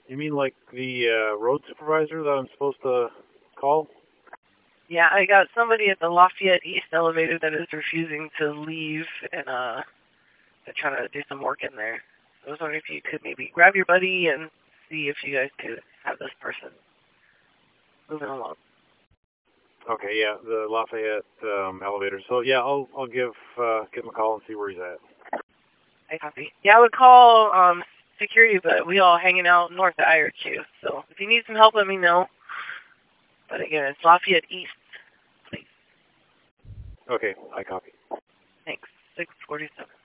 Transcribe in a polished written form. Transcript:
You mean like the road supervisor that I'm supposed to call? Yeah, I got somebody at the Lafayette East elevator that is refusing to leave, and they're trying to do some work in there. I was wondering if you could maybe grab your buddy and see if you guys could have this person moving along. Okay, yeah, the Lafayette elevator. So yeah, I'll give him a call and see where he's at. I copy. Yeah, I would call security, but we all hanging out north of IRQ. So if you need some help, let me know. But again, it's Lafayette East, please. Okay, I copy. Thanks. 647.